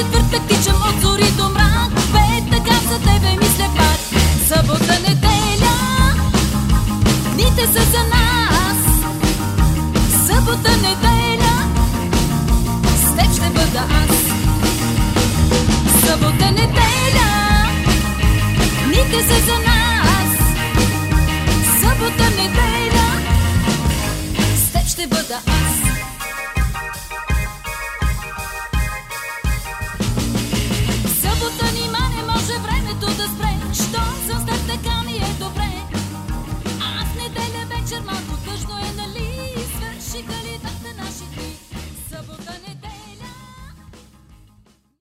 четвъртък тичам от зори до мрак. Петък аз за тебе мисля пак. Събота, неделя, дните са за нас. Събота, неделя, с теб ще бъда аз. Събота, неделя, дните са за нас. Събота, неделя, с теб ще бъда аз.